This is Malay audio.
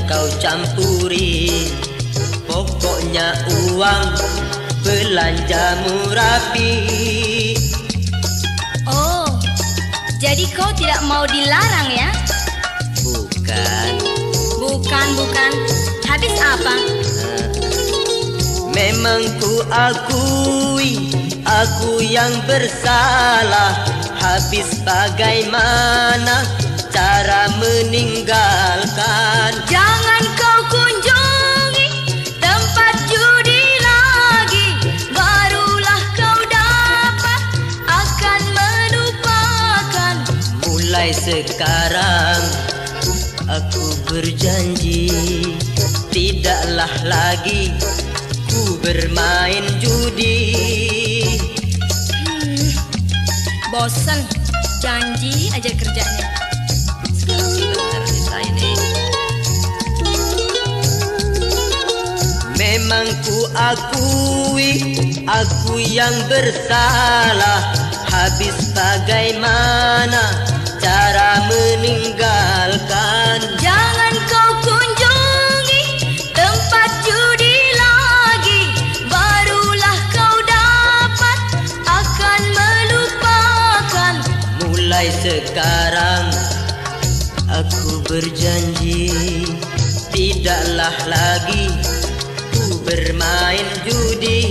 kau campuri. Pokoknya uang belanjamu rapi. Oh, jadi kau tidak mau dilarang ya? Bukan. Bukan. Habis apa? Memang ku akui aku yang bersalah. Habis bagaimana cara meninggalkan? Jangan kau kunjungi tempat judi lagi, barulah kau dapat akan melupakan. Mulai sekarang aku berjanji tidaklah lagi ku bermain judi. Bosan, janji aja kerjanya. Sebentar selesai nih. Memang ku akui aku yang bersalah. Habis bagaimana cara meninggalkan? Jangan kau kunjungi tempat judi lagi, barulah kau dapat akan melupakan. Mulai sekarang aku berjanji tidaklah lagi ku bermain judi.